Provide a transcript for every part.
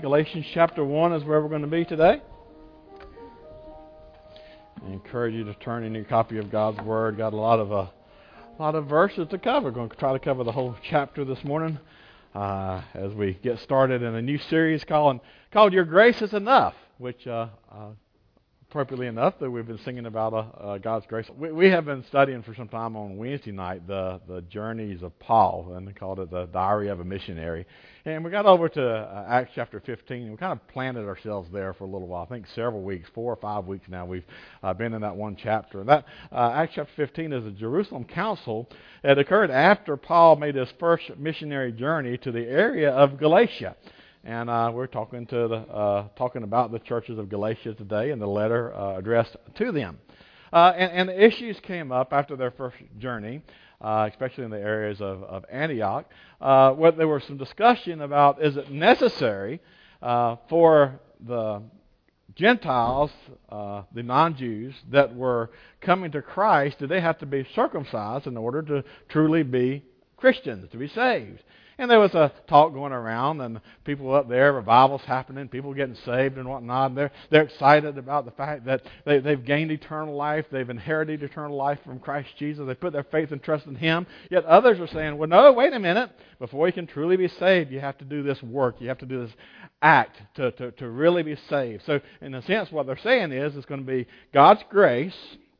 Galatians chapter 1 is where we're going to be today. I encourage you to turn in your copy of God's Word. Got a lot of verses to cover. We're going to try to cover the whole chapter this morning as we get started in a new series called Your Grace is Enough, which appropriately enough that we've been singing about God's grace. We have been studying for some time on Wednesday night the journeys of Paul, and they called it the Diary of a Missionary. And we got over to Acts chapter 15, and we kind of planted ourselves there for a little while. I think several weeks, 4 or 5 weeks now, we've been in that one chapter. And that Acts chapter 15 is a Jerusalem council that occurred after Paul made his first missionary journey to the area of Galatia. And we're talking about the churches of Galatia today and the letter addressed to them. And the issues came up after their first journey, especially in the areas of Antioch, where there was some discussion about, is it necessary for the Gentiles, the non-Jews that were coming to Christ, do they have to be circumcised in order to truly be Christians, to be saved? And there was a talk going around, and people up there, revivals happening, people getting saved and whatnot. And they're excited about the fact that they've gained eternal life, they've inherited eternal life from Christ Jesus. They put their faith and trust in Him. Yet others are saying, well, no, wait a minute. Before you can truly be saved, you have to do this work. You have to do this act to really be saved. So in a sense, what they're saying is it's going to be God's grace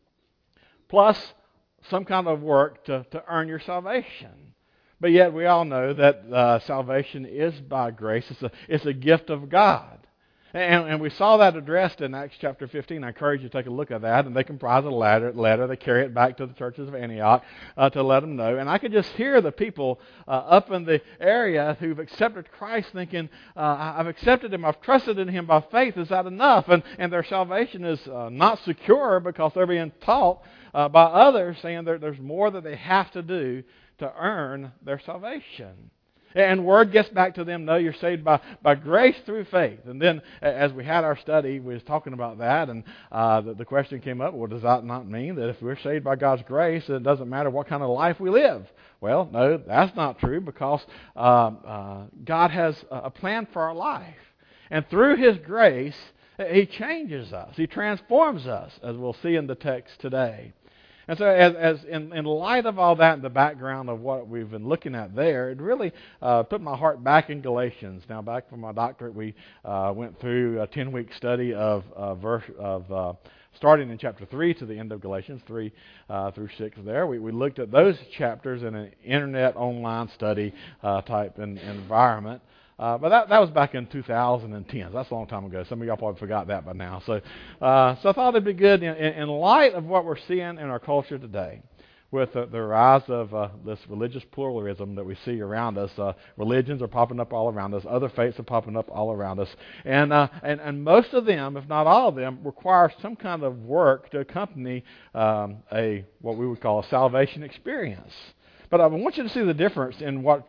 plus some kind of work to earn your salvation. But yet we all know that salvation is by grace. It's a gift of God. And we saw that addressed in Acts chapter 15. I encourage you to take a look at that. And they comprise a letter. They carry it back to the churches of Antioch to let them know. And I could just hear the people up in the area who've accepted Christ thinking, I've accepted Him, I've trusted in Him by faith. Is that enough? And their salvation is not secure because they're being taught by others saying there's more that they have to do to earn their salvation. And word gets back to them, no, you're saved by grace through faith. And then as we had our study, we was talking about that, and the question came up, well, does that not mean that if we're saved by God's grace, it doesn't matter what kind of life we live? Well, no, that's not true, because God has a plan for our life. And through His grace, He changes us. He transforms us, as we'll see in the text today. And so as in light of all that, in the background of what we've been looking at there, it really put my heart back in Galatians. Now, back from my doctorate, we went through a 10-week study of starting in chapter 3 to the end of Galatians, 3 through 6 there. We looked at those chapters in an internet online study type environment. But that was back in 2010. That's a long time ago. Some of y'all probably forgot that by now. So I thought it'd be good in light of what we're seeing in our culture today, with the rise of this religious pluralism that we see around us. Religions are popping up all around us. Other faiths are popping up all around us. And most of them, if not all of them, require some kind of work to accompany what we would call a salvation experience. But I want you to see the difference in what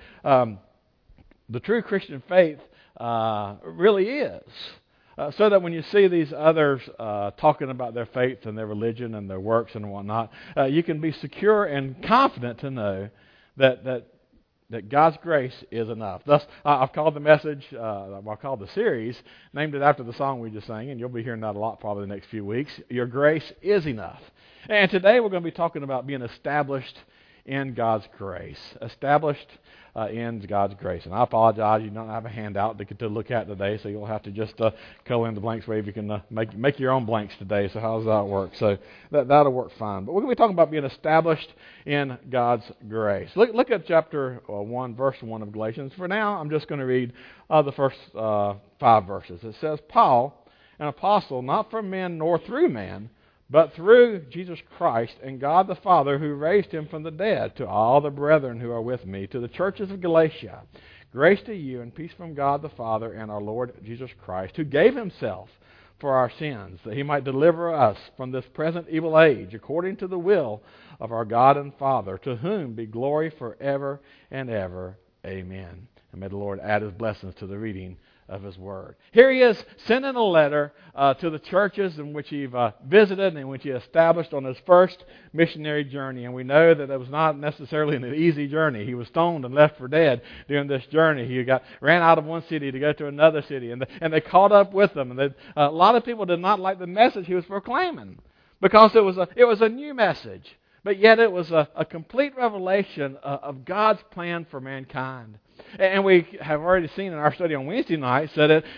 the true Christian faith really is. So that when you see these others talking about their faith and their religion and their works and whatnot, you can be secure and confident to know that God's grace is enough. Thus, I've called the message, I've called the series, named it after the song we just sang, and you'll be hearing that a lot probably the next few weeks. Your grace is enough. And today we're going to be talking about being established in God's grace. Established in God's grace. And I apologize, you don't have a handout to look at today, so you'll have to just color in the blanks where you can make your own blanks today. So how does that work? So that'll work fine. But we're going to be talking about being established in God's grace. Look at chapter 1, verse 1 of Galatians. For now, I'm just going to read the first 5 verses. It says, Paul, an apostle, not from men nor through man, but through Jesus Christ and God the Father who raised Him from the dead, to all the brethren who are with me, to the churches of Galatia, grace to you and peace from God the Father and our Lord Jesus Christ, who gave Himself for our sins, that He might deliver us from this present evil age, according to the will of our God and Father, to whom be glory forever and ever. Amen. And may the Lord add His blessings to the reading of His Word. Here He is sending a letter to the churches in which He visited and in which He established on His first missionary journey. And we know that it was not necessarily an easy journey. He was stoned and left for dead during this journey. He ran out of one city to go to another city, and they caught up with him. And a lot of people did not like the message He was proclaiming because it was a new message. But yet it was a complete revelation of God's plan for mankind. And we have already seen in our study on Wednesday nights that it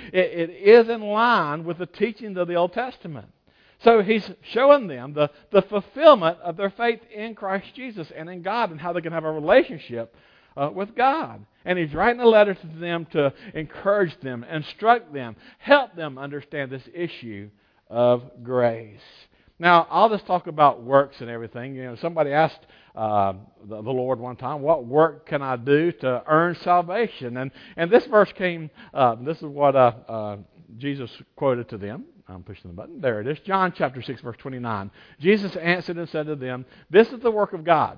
is in line with the teachings of the Old Testament. So He's showing them the fulfillment of their faith in Christ Jesus and in God and how they can have a relationship with God. And He's writing a letter to them to encourage them, instruct them, help them understand this issue of grace. Now, I'll just talk about works and everything. You know, somebody asked the Lord one time, what work can I do to earn salvation? And this verse came, this is what Jesus quoted to them. I'm pushing the button. There it is. John chapter 6, verse 29. Jesus answered and said to them, "This is the work of God,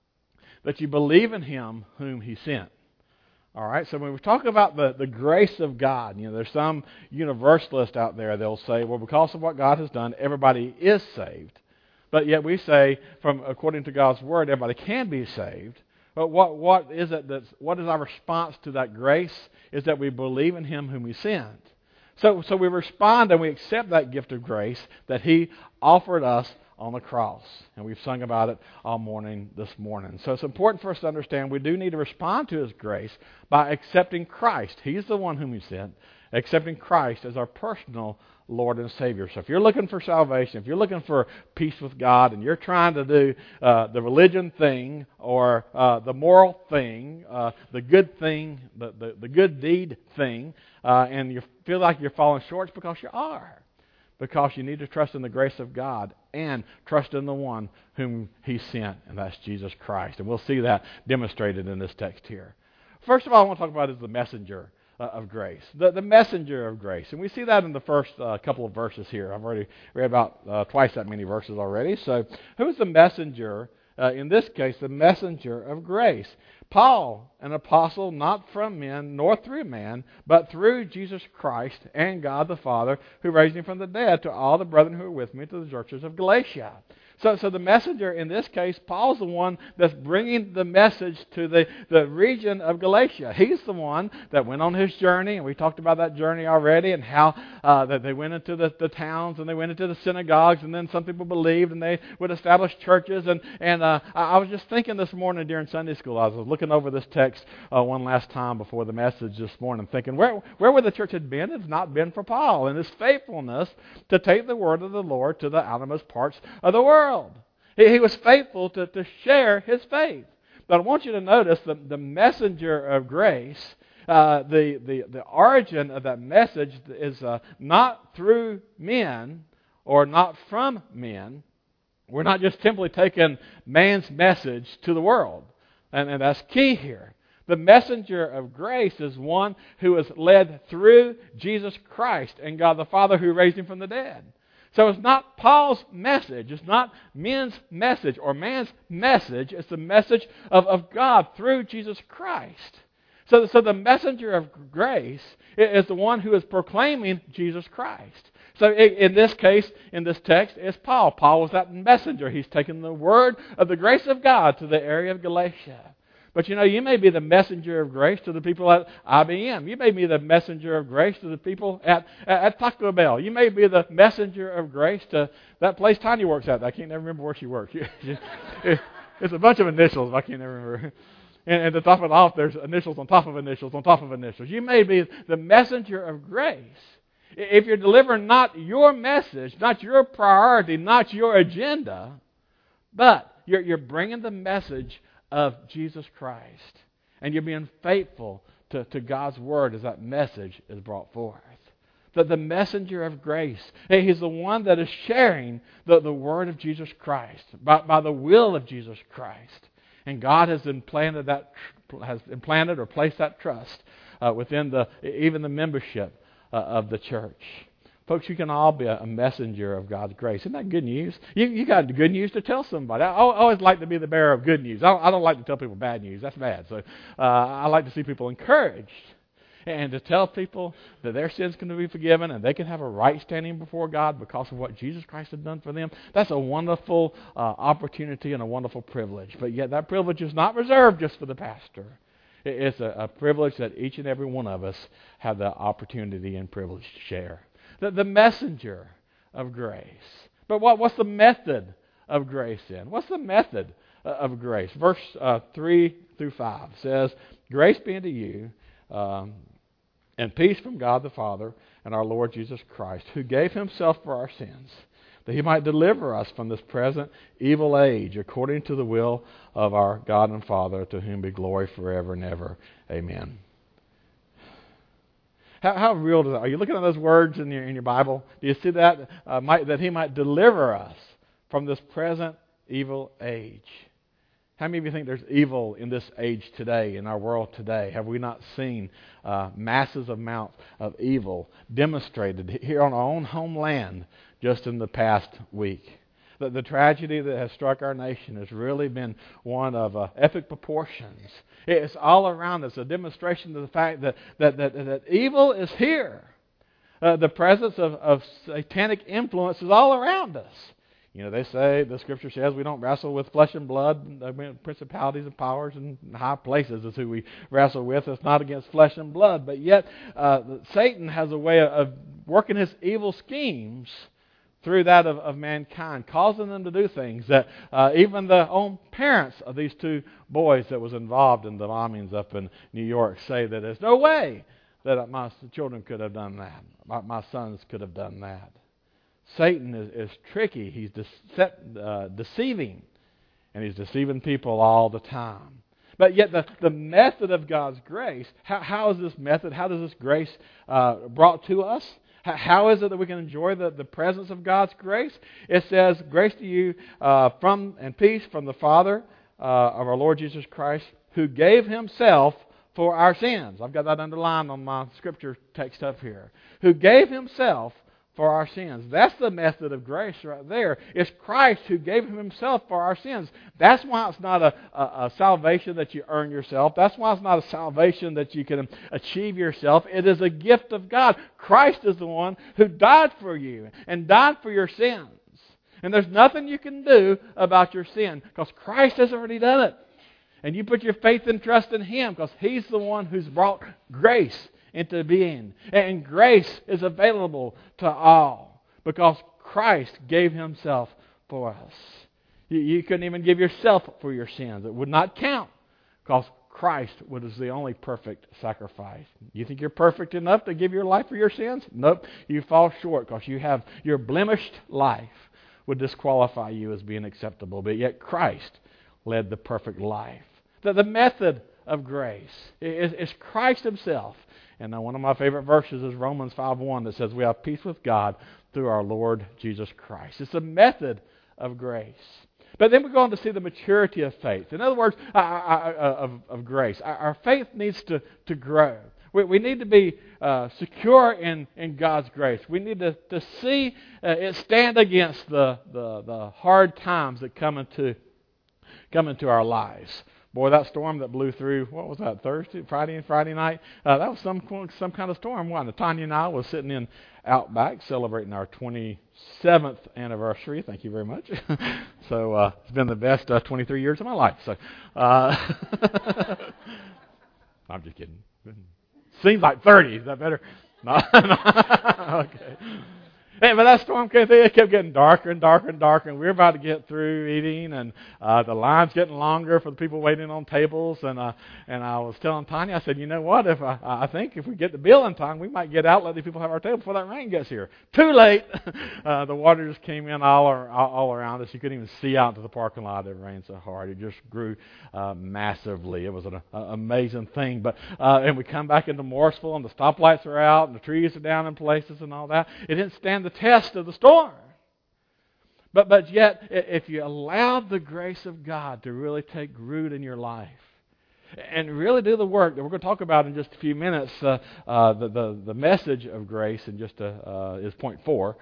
that you believe in Him whom He sent." All right, so when we talk about the grace of God, you know, there's some universalist out there, they'll say, well, because of what God has done, everybody is saved. But yet we say, according to God's Word, everybody can be saved. But what is our response to that grace? Is that we believe in Him whom He sent. So we respond and we accept that gift of grace that He offered us on the cross. And we've sung about it all morning this morning. So it's important for us to understand we do need to respond to His grace by accepting Christ. He's the one whom He sent. Accepting Christ as our personal Lord and Savior. So if you're looking for salvation, if you're looking for peace with God, and you're trying to do the religion thing or the moral thing, the good thing, the good deed thing, and you feel like you're falling short, it's because you are. Because you need to trust in the grace of God and trust in the one whom He sent, and that's Jesus Christ. And we'll see that demonstrated in this text here. First of all, I want to talk about is the messenger of grace. The messenger of grace. And we see that in the first couple of verses here. I've already read about twice that many verses already. So who is the messenger? In this case, the messenger of grace. Paul, an apostle not from men nor through man, but through Jesus Christ and God the Father, who raised Him from the dead, to all the brethren who are with me, to the churches of Galatia. So the messenger, in this case, Paul's the one that's bringing the message to the region of Galatia. He's the one that went on his journey, and we talked about that journey already, and how that they went into the towns, and they went into the synagogues, and then some people believed, and they would establish churches. And I was just thinking this morning during Sunday school, I was looking over this text one last time before the message this morning, thinking, where would the church have been if it's not been for Paul and his faithfulness to take the word of the Lord to the outermost parts of the world? He was faithful to share his faith. But I want you to notice the messenger of grace, the origin of that message is not through men or not from men. We're not just simply taking man's message to the world. And that's key here. The messenger of grace is one who is led through Jesus Christ and God the Father who raised Him from the dead. So it's not Paul's message. It's not men's message or man's message. It's the message of God through Jesus Christ. So the messenger of grace is the one who is proclaiming Jesus Christ. So in this case, in this text, it's Paul. Paul was that messenger. He's taken the word of the grace of God to the area of Galatia. But you know, you may be the messenger of grace to the people at IBM. You may be the messenger of grace to the people at Taco Bell. You may be the messenger of grace to that place Tanya works at. I can't never remember where she works. It's a bunch of initials. I can't never remember. And to top it off, there's initials on top of initials on top of initials. You may be the messenger of grace. If you're delivering not your message, not your priority, not your agenda, but you're bringing the message of Jesus Christ. And you're being faithful to God's Word as that message is brought forth. The messenger of grace, he's the one that is sharing the Word of Jesus Christ by the will of Jesus Christ. And God has implanted or placed that trust within even the membership of the church. Folks, you can all be a messenger of God's grace. Isn't that good news? You got good news to tell somebody. I always like to be the bearer of good news. I don't like to tell people bad news. That's bad. So I like to see people encouraged. and to tell people that their sins can be forgiven and they can have a right standing before God because of what Jesus Christ had done for them, that's a wonderful opportunity and a wonderful privilege. But yet that privilege is not reserved just for the pastor. It's a privilege that each and every one of us have the opportunity and privilege to share. The messenger of grace. But what's the method of grace then? What's the method of grace? Verse 3 through 5 says, "Grace be unto you, and peace from God the Father and our Lord Jesus Christ, who gave himself for our sins, that he might deliver us from this present evil age, according to the will of our God and Father, to whom be glory forever and ever. Amen." How real is that? Are you looking at those words in your Bible? Do you see that? That he might deliver us from this present evil age. How many of you think there's evil in this age today, in our world today? Have we not seen massive amounts of evil demonstrated here on our own homeland just in the past week? The tragedy that has struck our nation has really been one of epic proportions. It's all around us, a demonstration of the fact that evil is here. The presence of satanic influence is all around us. You know, they say, the Scripture says, we don't wrestle with flesh and blood. Principalities and powers and high places is who we wrestle with. It's not against flesh and blood. But yet, Satan has a way of working his evil schemes through that of mankind, causing them to do things that even the own parents of these two boys that was involved in the bombings up in New York say that there's no way that my children could have done that. My sons could have done that. Satan is tricky. He's deceiving, and he's deceiving people all the time. But yet the method of God's grace, how is this method, how does this grace brought to us? How is it that we can enjoy the presence of God's grace? It says, "Grace to you and peace from the Father of our Lord Jesus Christ, who gave himself for our sins." I've got that underlined on my scripture text up here. Who gave himself for our sins. That's the method of grace right there. It's Christ who gave himself for our sins. That's why it's not a salvation that you earn yourself. That's why it's not a salvation that you can achieve yourself. It is a gift of God. Christ is the one who died for you and died for your sins. And there's nothing you can do about your sin because Christ has already done it. And you put your faith and trust in him because he's the one who's brought grace into being. And grace is available to all because Christ gave himself for us. You couldn't even give yourself for your sins. It would not count because Christ was the only perfect sacrifice. You think you're perfect enough to give your life for your sins? Nope. You fall short because you have your blemished life would disqualify you as being acceptable. But yet Christ led the perfect life. The method of grace is Christ himself. And one of my favorite verses is Romans 5:1 that says we have peace with God through our Lord Jesus Christ. It's a method of grace. But then we go on to see the maturity of faith. In other words, of grace. Our faith needs to grow. We need to be secure in God's grace. We need to see it stand against the hard times that come into our lives. Boy, that storm that blew through, what was that, Friday night? That was some kind of storm, wasn't it? Tanya and I was sitting in Outback celebrating our 27th anniversary. Thank you very much. So it's been the best 23 years of my life. So I'm just kidding. Seems like 30. Is that better? No. Okay. Hey, but that storm came through. It kept getting darker and darker and darker. And we were about to get through eating, and the line's getting longer for the people waiting on tables. And I was telling Tanya, I said, you know what? If I think if we get the bill in time, we might get out, let these people have our table before that rain gets here. Too late. The water just came in all around us. You couldn't even see out into the parking lot. It rained so hard. It just grew massively. It was an amazing thing. But and we come back into Morrisville, and the stoplights are out, and the trees are down in places, and all that. It didn't stand the test of the storm. But yet, if you allow the grace of God to really take root in your life and really do the work that we're going to talk about in just a few minutes, the message of grace in just is point 4,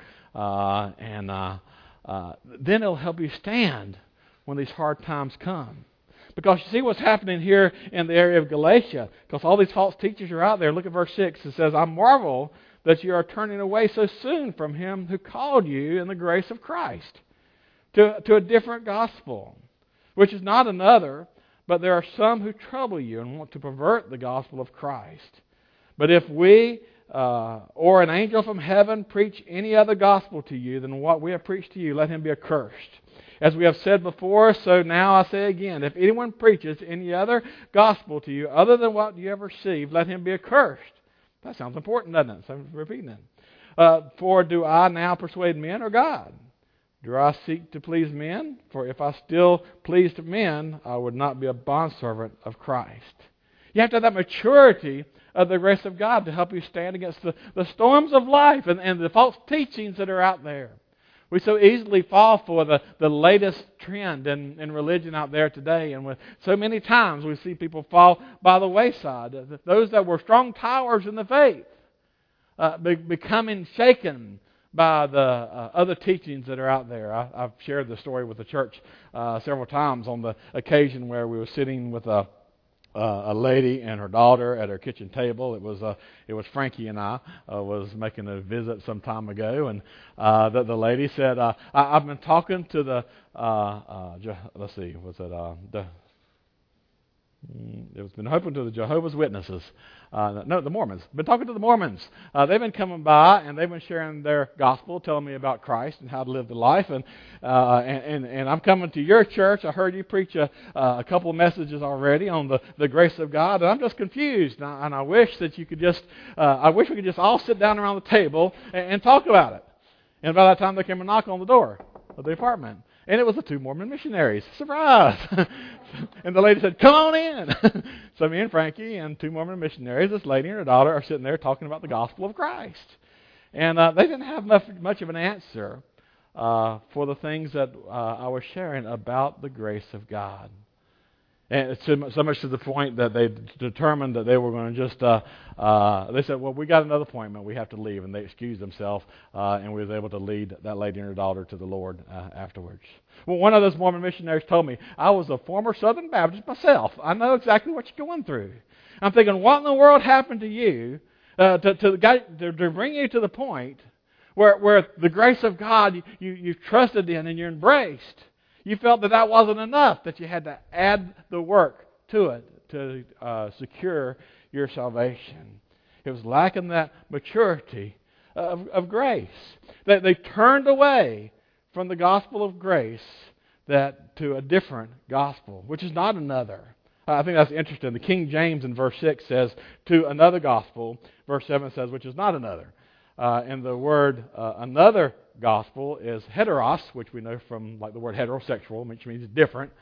and then it'll help you stand when these hard times come. Because you see what's happening here in the area of Galatia. Because all these false teachers are out there. Look at verse 6. It says, I marvel that you are turning away so soon from Him who called you in the grace of Christ to a different gospel, which is not another, but there are some who trouble you and want to pervert the gospel of Christ. But if we or an angel from heaven preach any other gospel to you than what we have preached to you, let him be accursed. As we have said before, so now I say again, if anyone preaches any other gospel to you other than what you have received, let him be accursed. That sounds important, doesn't it? So I'm repeating it. For do I now persuade men or God? Do I seek to please men? For if I still pleased men, I would not be a bondservant of Christ. You have to have that maturity of the grace of God to help you stand against the storms of life and the false teachings that are out there. We so easily fall for the latest trend in religion out there today. And with so many times we see people fall by the wayside. Those that were strong towers in the faith becoming shaken by the other teachings that are out there. I've shared the story with the church several times on the occasion where we were sitting with a lady and her daughter at her kitchen table. It was Frankie and I was making a visit some time ago, and the lady said, "I've been talking to the let's see, was it it's been hoping to the Jehovah's Witnesses. No, the Mormons. Been talking to the Mormons. They've been coming by and they've been sharing their gospel, telling me about Christ and how to live the life. And I'm coming to your church. I heard you preach a couple of messages already on the grace of God, and I'm just confused. And I wish that you could just, I wish we could just all sit down around the table and talk about it. And by that time, there came a knock on the door of the apartment. And it was the two Mormon missionaries. Surprise! And the lady said, "Come on in." So me and Frankie and two Mormon missionaries, this lady and her daughter, are sitting there talking about the gospel of Christ. And they didn't have much of an answer for the things that I was sharing about the grace of God. And it's so much to the point that they determined that they were going to just, they said, "Well, we got another appointment. We have to leave." And they excused themselves, and we was able to lead that lady and her daughter to the Lord afterwards. Well, one of those Mormon missionaries told me, "I was a former Southern Baptist myself. I know exactly what you're going through." I'm thinking, what in the world happened to you to bring you to the point where the grace of God you've trusted in and you're embraced? You felt that wasn't enough, that you had to add the work to it to secure your salvation. It was lacking that maturity of grace. They turned away from the gospel of grace to a different gospel, which is not another. I think that's interesting. The King James in verse 6 says, "to another gospel." Verse 7 says, "which is not another." And the word another gospel is heteros, which we know from like the word heterosexual, which means different,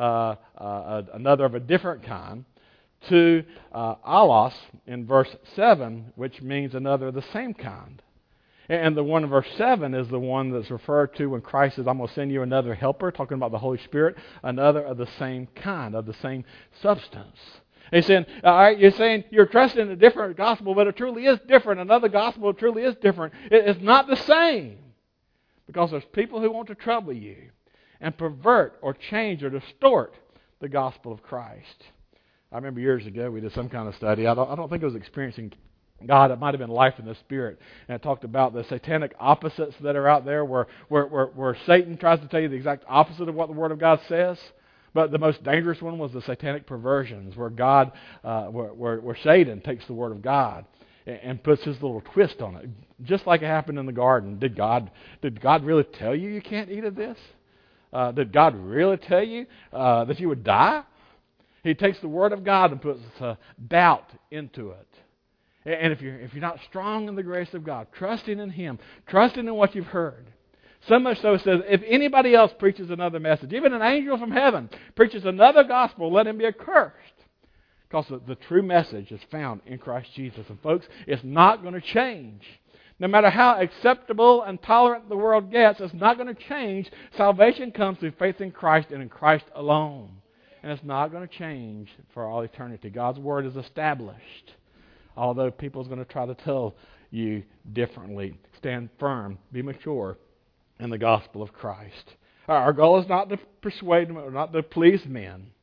another of a different kind, to allos in verse 7, which means another of the same kind. And the one in verse 7 is the one that's referred to when Christ says, "I'm going to send you another helper," talking about the Holy Spirit, another of the same kind, of the same substance. He's saying, all right, you're saying you're trusting in a different gospel, but it truly is different. Another gospel truly is different. It's not the same. Because there's people who want to trouble you and pervert or change or distort the gospel of Christ. I remember years ago we did some kind of study. I don't think it was Experiencing God. It might have been Life in the Spirit. And it talked about the satanic opposites that are out there where Satan tries to tell you the exact opposite of what the Word of God says. But the most dangerous one was the satanic perversions, where where Satan takes the Word of God and puts his little twist on it, just like it happened in the garden. Did God really tell you can't eat of this? Did God really tell you that you would die? He takes the Word of God and puts doubt into it. And if you're not strong in the grace of God, trusting in Him, trusting in what you've heard. So much so it says, if anybody else preaches another message, even an angel from heaven preaches another gospel, let him be accursed. Because the true message is found in Christ Jesus. And folks, it's not going to change. No matter how acceptable and tolerant the world gets, it's not going to change. Salvation comes through faith in Christ and in Christ alone. And it's not going to change for all eternity. God's Word is established. Although people's going to try to tell you differently. Stand firm. Be mature in the gospel of Christ. Our goal is not to persuade them or not to please men,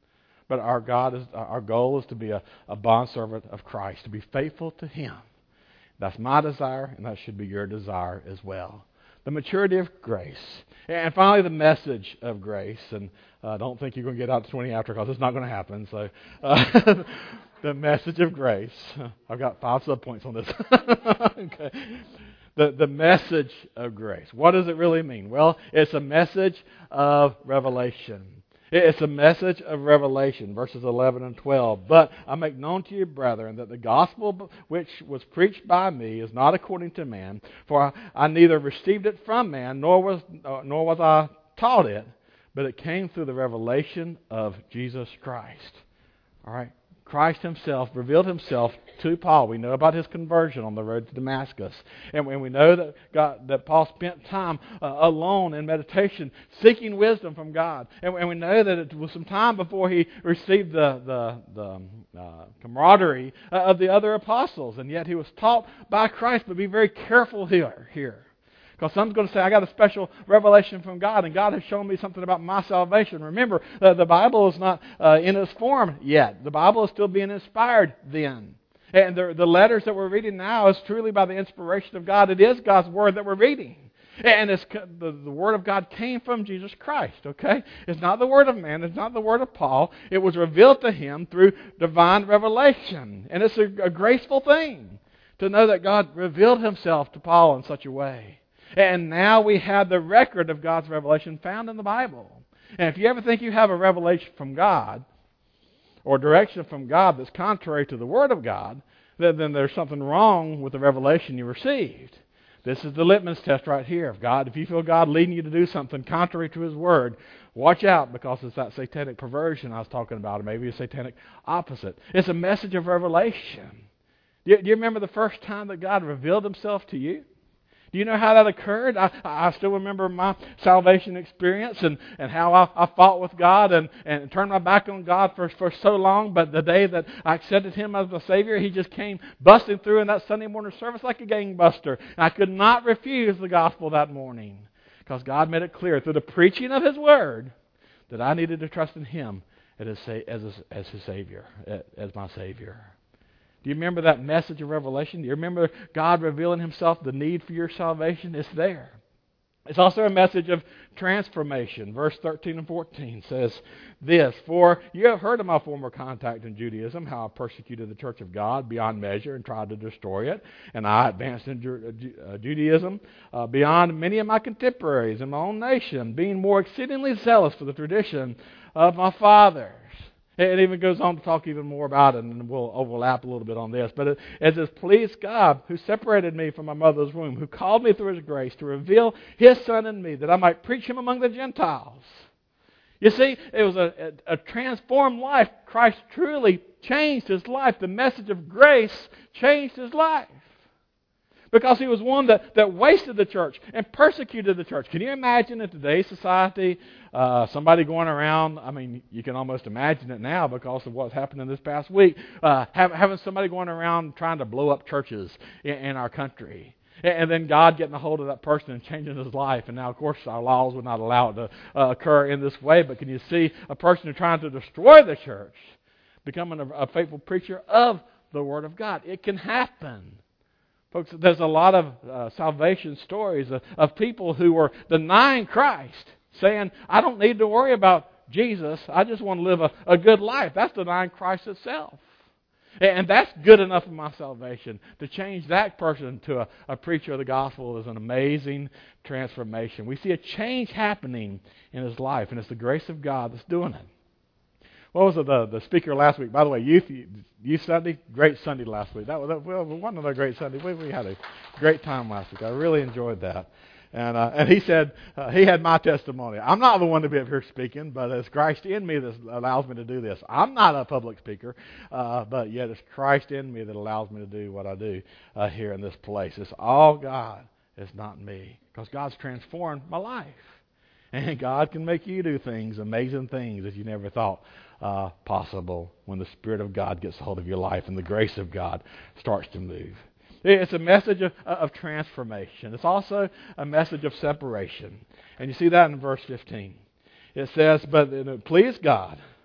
But our goal is to be a bondservant of Christ, to be faithful to Him. That's my desire, and that should be your desire as well. The maturity of grace. And finally, the message of grace. And don't think you're going to get out to 20 after, because it's not going to happen. So, the message of grace. I've got 5 subpoints on this. Okay. The message of grace. What does it really mean? Well, it's a message of revelation. It's a message of revelation, verses 11 and 12. But I make known to you, brethren, that the gospel which was preached by me is not according to man, for I neither received it from man, nor was I taught it, but it came through the revelation of Jesus Christ. All right. Christ Himself revealed Himself to Paul. We know about his conversion on the road to Damascus. And we know that Paul spent time alone in meditation, seeking wisdom from God. And we know that it was some time before he received the camaraderie of the other apostles. And yet he was taught by Christ. But be very careful here. Because someone's going to say, I got a special revelation from God, and God has shown me something about my salvation. Remember, the Bible is not in its form yet. The Bible is still being inspired then. And the letters that we're reading now is truly by the inspiration of God. It is God's Word that we're reading. And the Word of God came from Jesus Christ, okay? It's not the Word of man. It's not the Word of Paul. It was revealed to him through divine revelation. And it's a graceful thing to know that God revealed Himself to Paul in such a way. And now we have the record of God's revelation found in the Bible. And if you ever think you have a revelation from God, or direction from God that's contrary to the Word of God, then there's something wrong with the revelation you received. This is the litmus test right here. If you feel God leading you to do something contrary to His Word, watch out, because it's that satanic perversion I was talking about, or maybe a satanic opposite. It's a message of revelation. Do you remember the first time that God revealed Himself to you? Do you know how that occurred? I still remember my salvation experience and how I fought with God and turned my back on God for so long. But the day that I accepted Him as my Savior, He just came busting through in that Sunday morning service like a gangbuster. And I could not refuse the gospel that morning, because God made it clear through the preaching of His Word that I needed to trust in Him as His Savior, as my Savior. Do you remember that message of revelation? Do you remember God revealing Himself, the need for your salvation? It's there. It's also a message of transformation. Verse 13 and 14 says this, For you have heard of my former contact in Judaism, how I persecuted the church of God beyond measure and tried to destroy it. And I advanced in Judaism beyond many of my contemporaries in my own nation, being more exceedingly zealous for the tradition of my fathers. It even goes on to talk even more about it, and we'll overlap a little bit on this. But it says, Please God, who separated me from my mother's womb, who called me through His grace to reveal His Son in me, that I might preach Him among the Gentiles. You see, it was a transformed life. Christ truly changed his life. The message of grace changed his life. Because he was one that wasted the church and persecuted the church. Can you imagine in today's society somebody going around, you can almost imagine it now because of what's happened in this past week, having somebody going around trying to blow up churches in our country. And then God getting a hold of that person and changing his life. And now, of course, our laws would not allow it to occur in this way. But can you see a person who's trying to destroy the church becoming a faithful preacher of the Word of God? It can happen. Folks, there's a lot of salvation stories of people who were denying Christ, saying, I don't need to worry about Jesus. I just want to live a good life. That's denying Christ itself. And that's good enough for my salvation. To change that person to a preacher of the gospel is an amazing transformation. We see a change happening in his life, and it's the grace of God that's doing it. What was the speaker last week? By the way, Youth Sunday, great Sunday last week. That was one of the great Sundays. We had a great time last week. I really enjoyed that. And he said he had my testimony. I'm not the one to be up here speaking, but it's Christ in me that allows me to do this. I'm not a public speaker, but yet it's Christ in me that allows me to do what I do here in this place. It's all God. It's not me, because God's transformed my life. And God can make you do things, amazing things that you never thought possible when the Spirit of God gets a hold of your life and the grace of God starts to move. It's a message of transformation. It's also a message of separation. And you see that in verse 15. It says, But please God,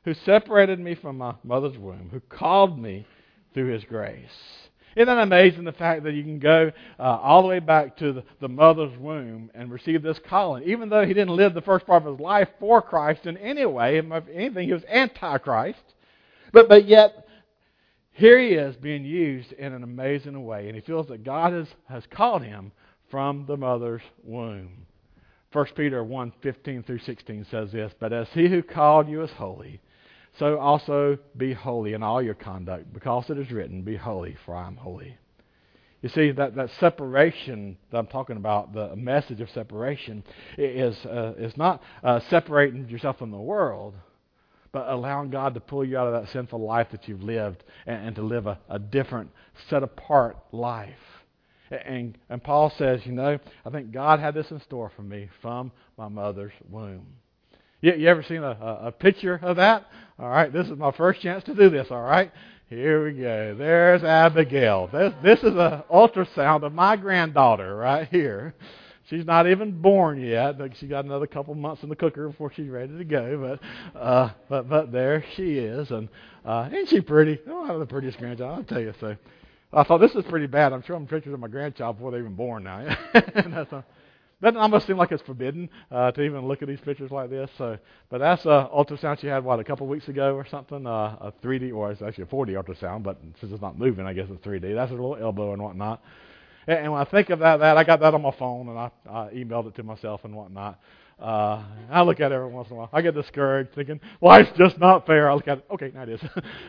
who separated me from my mother's womb, who called me through His grace. Isn't that amazing, the fact that you can go all the way back to the mother's womb and receive this calling? Even though he didn't live the first part of his life for Christ in any way, if anything, he was anti-Christ. But yet, here he is being used in an amazing way, and he feels that God has called him from the mother's womb. 1 Peter 1:15 through 16 says this, "But as he who called you is holy, so also be holy in all your conduct, because it is written, 'Be holy, for I am holy.'" You see, that separation that I'm talking about, the message of separation, is not separating yourself from the world, but allowing God to pull you out of that sinful life that you've lived and to live a different, set-apart life. And Paul says, I think God had this in store for me from my mother's womb. You ever seen a picture of that? All right, this is my first chance to do this, all right? Here we go. There's Abigail. This is an ultrasound of my granddaughter right here. She's not even born yet. She got another couple months in the cooker before she's ready to go. But there she is. And isn't she pretty? I don't have the prettiest grandchild, I'll tell you so. I thought, this is pretty bad. I'm showing pictures of my grandchild before they're even born now. Doesn't almost seem like it's forbidden to even look at these pictures like this. But that's an ultrasound she had, a couple weeks ago or something, a 3D, or it's actually a 4D ultrasound, but since it's not moving, I guess it's 3D. That's her little elbow and whatnot. And when I think of that, I got that on my phone, and I emailed it to myself and whatnot. I look at it every once in a while. I get discouraged, thinking, life's just not fair. I look at it, okay, now it is.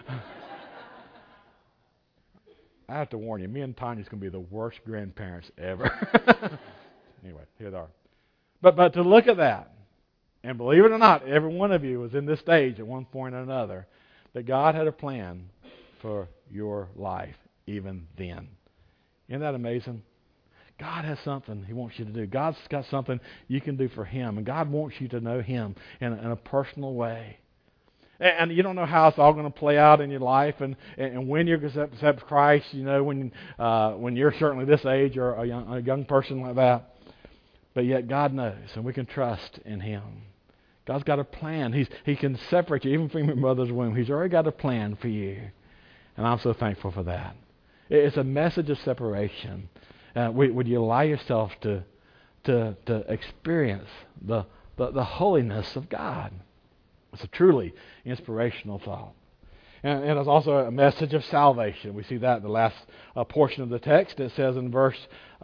I have to warn you, me and Tanya's going to be the worst grandparents ever. Anyway, here they are. But to look at that, and believe it or not, every one of you was in this stage at one point or another, that God had a plan for your life even then. Isn't that amazing? God has something He wants you to do. God's got something you can do for Him, and God wants you to know Him in a personal way. And you don't know how it's all going to play out in your life, and when you're going to accept Christ, when you're certainly this age or a young person like that. But yet God knows, and we can trust in Him. God's got a plan. He can separate you even from your mother's womb. He's already got a plan for you, and I'm so thankful for that. It's a message of separation. Would you allow yourself to experience the holiness of God? It's a truly inspirational thought. And it's also a message of salvation. We see that in the last portion of the text. It says in verse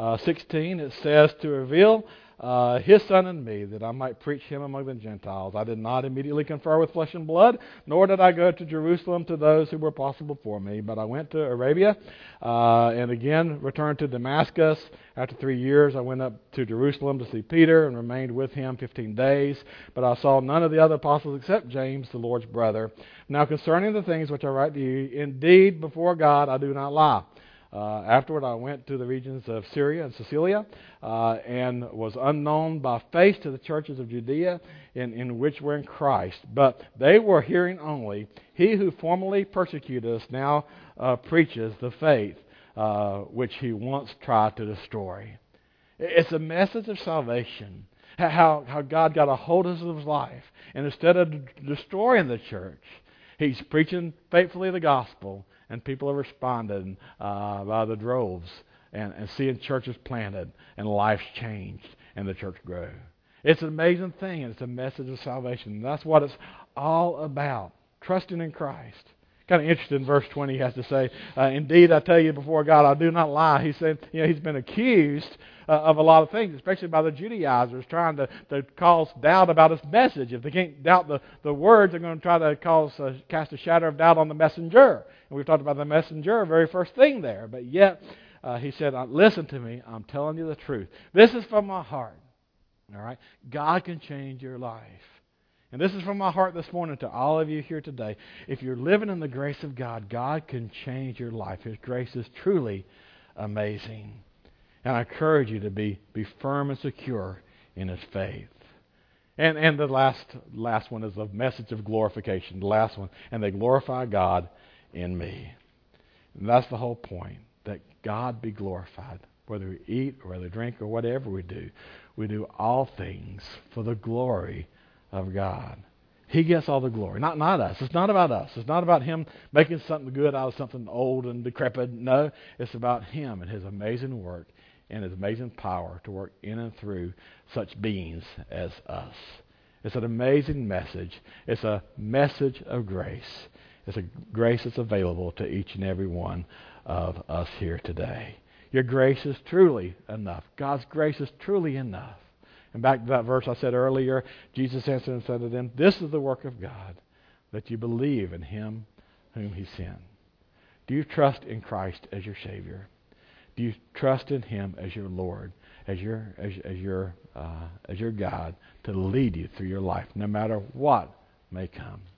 16, it says, "To reveal His Son in me, that I might preach Him among the Gentiles. I did not immediately confer with flesh and blood, nor did I go to Jerusalem to those who were possible before me. But I went to Arabia, and again returned to Damascus. After 3 years, I went up to Jerusalem to see Peter and remained with him 15 days. But I saw none of the other apostles except James, the Lord's brother. Now concerning the things which I write to you, indeed before God I do not lie. Afterward, I went to the regions of Syria and Cilicia, and was unknown by face to the churches of Judea, in which were in Christ. But they were hearing only. He who formerly persecuted us now preaches the faith which he once tried to destroy." It's a message of salvation. How God got a hold of his life, and instead of destroying the church, He's preaching faithfully the gospel. And people have responded by the droves and seeing churches planted and lives changed and the church grow. It's an amazing thing, and it's a message of salvation. And that's what it's all about, trusting in Christ. Kind of interesting in verse 20, he has to say, "Indeed, I tell you before God, I do not lie." He said, he's been accused of a lot of things, especially by the Judaizers, trying to cause doubt about his message. If they can't doubt the words, they're going to try to cast a shadow of doubt on the messenger. And we've talked about the messenger, very first thing there. But yet, he said, "Listen to me, I'm telling you the truth. This is from my heart." All right? God can change your life. And this is from my heart this morning to all of you here today. If you're living in the grace of God, God can change your life. His grace is truly amazing. And I encourage you to be firm and secure in His faith. And the last one is a message of glorification. The last one. "And they glorify God in me." And that's the whole point, that God be glorified. Whether we eat or whether we drink or whatever we do all things for the glory of God. He gets all the glory, not us. It's not about us. It's not about Him making something good out of something old and decrepit. No, it's about Him and His amazing work and His amazing power to work in and through such beings as us. It's an amazing message. It's a message of grace. It's a grace that's available to each and every one of us here today. Your grace is truly enough. God's grace is truly enough. And back to that verse I said earlier, Jesus answered and said to them, "This is the work of God, that you believe in Him whom He sent." Do you trust in Christ as your Savior? Do you trust in Him as your Lord, as your God, to lead you through your life, no matter what may come?